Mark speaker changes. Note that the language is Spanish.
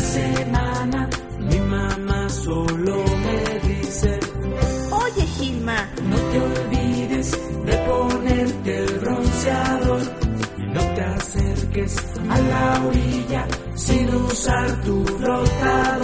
Speaker 1: semana mi mamá solo me dice:
Speaker 2: Oye, Gilma,
Speaker 1: no te olvides de ponerte el bronceador y no te acerques a la orilla sin usar tu rotador.